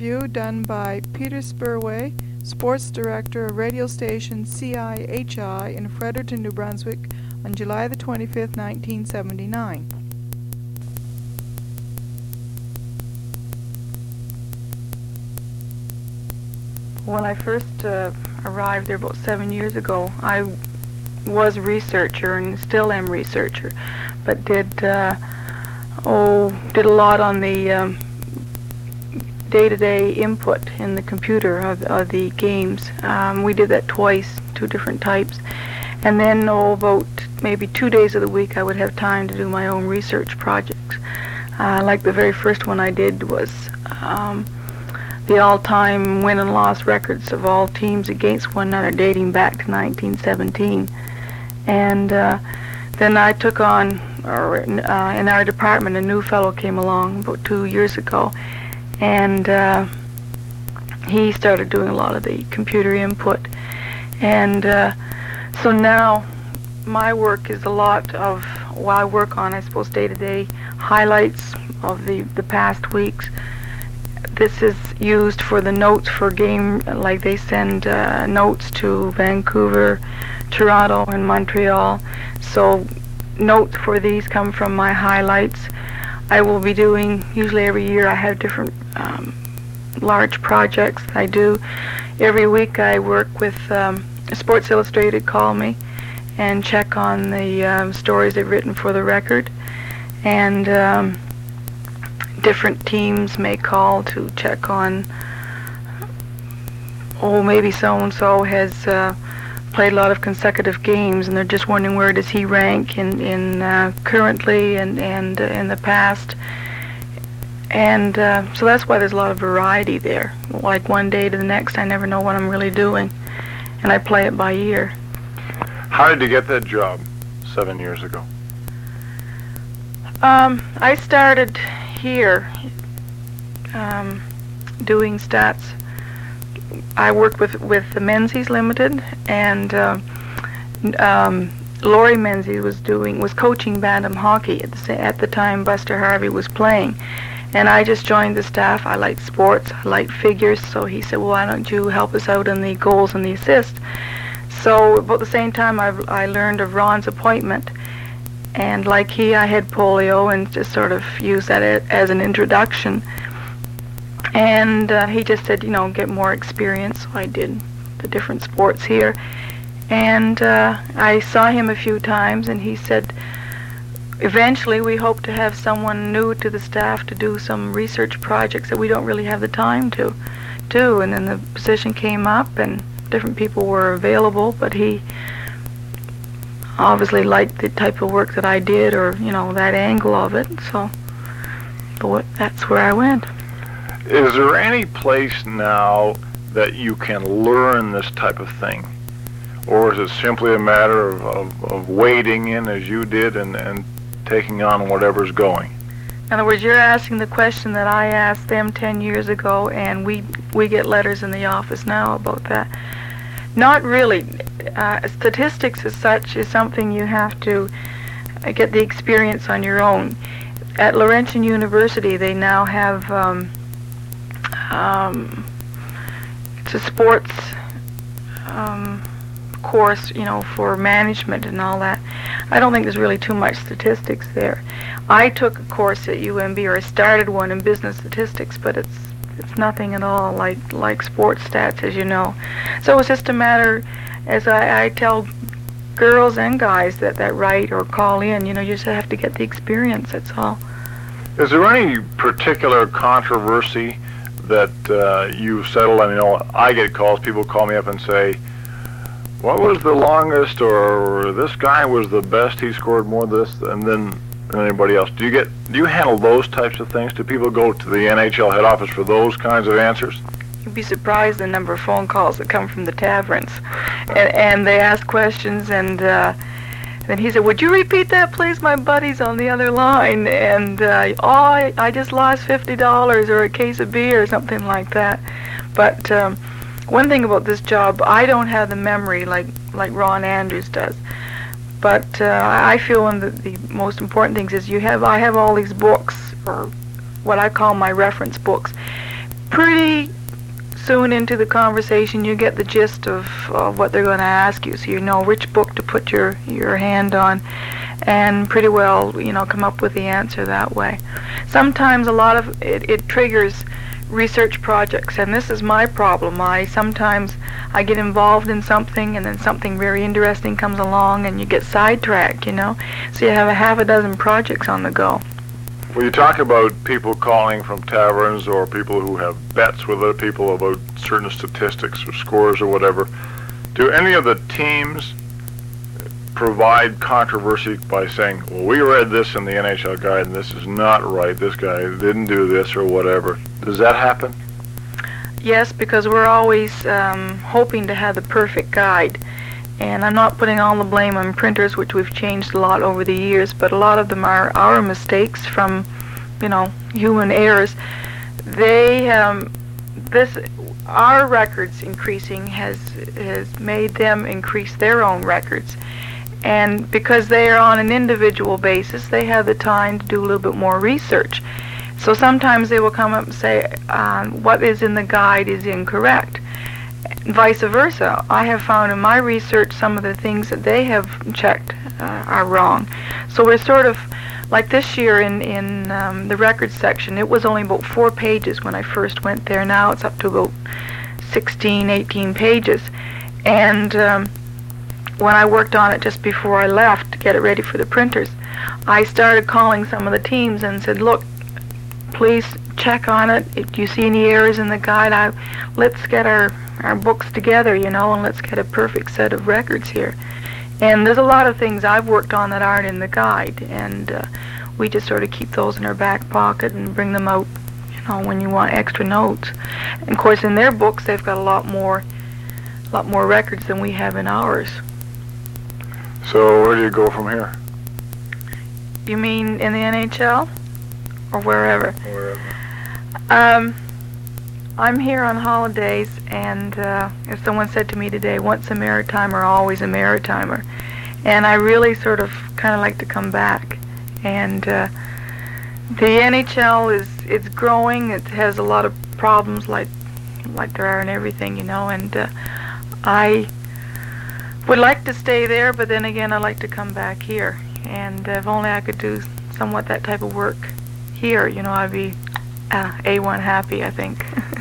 interview done by Peter Spurway, Sports Director of radio station CIHI in Fredericton, New Brunswick, on July the 25th, 1979. When I first arrived there about 7 years ago, I was a researcher and still am researcher, but did a lot on the day-to-day input in the computer of the games. We did that twice, 2 different types, and then about maybe 2 days of the week I would have time to do my own research projects. Like the very first one I did was the all-time win and loss records of all teams against one another dating back to 1917. And then I took on, in our department, a new fellow came along about 2 years ago, and he started doing a lot of the computer input. And so now my work is a lot of what I work on, I suppose, day-to-day highlights of the past weeks. This is used for the notes for game, like they send notes to Vancouver, Toronto, and Montreal. So notes for these come from my highlights. I will be doing, usually every year I have different large projects I do. Every week I work with Sports Illustrated call me and check on the stories they've written for the record. And different teams may call to check on, maybe so-and-so has played a lot of consecutive games and they're just wondering where does he rank in currently and in the past. And so that's why there's a lot of variety there. Like one day to the next, I never know what I'm really doing, and I play it by ear. How did you get that job 7 years ago? I started here doing stats. I worked with the Menzies Limited, and Laurie Menzies was coaching Bantam hockey at the time Buster Harvey was playing, and I just joined the staff. I liked sports, I liked figures, so he said, well, why don't you help us out in the goals and the assists? So about the same time I learned of Ron's appointment. And like I had polio and just sort of used that as an introduction. And he just said, get more experience. So I did the different sports here. And I saw him a few times, and he said, eventually we hope to have someone new to the staff to do some research projects that we don't really have the time to do. And then the position came up, and different people were available, but he obviously liked the type of work that I did, or that angle of it, so that's where I went. Is there any place now that you can learn this type of thing, or is it simply a matter of wading in as you did and taking on whatever's going? In other words, you're asking the question that I asked them 10 years ago, and we get letters in the office now about that. Not really. Statistics as such is something you have to get the experience on your own. At Laurentian University, they now have it's a sports course, for management and all that. I don't think there's really too much statistics there. I took a course at UMB, or I started one in business statistics, but it's nothing at all like sports stats, as you know. So it's just a matter, as I tell girls and guys that write or call in, you just have to get the experience, that's all. Is there any particular controversy that you've settled? I get calls, people call me up and say, what was the longest, or this guy was the best, he scored more this than anybody else. Do you handle those types of things? Do people go to the NHL head office for those kinds of answers? You'd be surprised the number of phone calls that come from the taverns, and they ask questions, and then he said, would you repeat that, please? My buddy's on the other line, and I just lost $50 or a case of beer or something like that. But one thing about this job, I don't have the memory like Ron Andrews does. But I feel one of the most important things is I have all these books, or what I call my reference books. pretty soon into the conversation, you get the gist of what they're going to ask you, so you know which book to put your hand on, and pretty well, you know, come up with the answer that way. Sometimes a lot of it triggers research projects, and this is my problem. Sometimes I get involved in something, and then something very interesting comes along, and you get sidetracked, you know, so you have a half a dozen projects on the go. Well, you talk about people calling from taverns or people who have bets with other people about certain statistics or scores or whatever. Do any of the teams provide controversy by saying, well, we read this in the NHL guide and this is not right, this guy didn't do this or whatever? Does that happen? Yes, because we're always hoping to have the perfect guide. And I'm not putting all the blame on printers, which we've changed a lot over the years, but a lot of them are our mistakes from, you know, human errors. Our records increasing has made them increase their own records. And because they are on an individual basis, they have the time to do a little bit more research. So sometimes they will come up and say, what is in the guide is incorrect. Vice versa. I have found in my research some of the things that they have checked are wrong. So we're sort of, like this year in the records section, it was only about 4 pages when I first went there. Now it's up to about 16, 18 pages. And when I worked on it just before I left to get it ready for the printers, I started calling some of the teams and said, look, please check on it. If you see any errors in the guide, let's get our books together, you know, and let's get a perfect set of records here. And there's a lot of things I've worked on that aren't in the guide, and we just sort of keep those in our back pocket and bring them out, you know, when you want extra notes. And of course, in their books, they've got a lot more records than we have in ours. So where do you go from here? You mean in the NHL or wherever? Wherever. I'm here on holidays, and if someone said to me today, once a Maritimer, always a Maritimer, and I really sort of kind of like to come back. And the NHL it's growing. It has a lot of problems like there are in everything, you know, and I would like to stay there, but then again I like to come back here, and if only I could do somewhat that type of work here, you know, I'd be A1 happy, I think.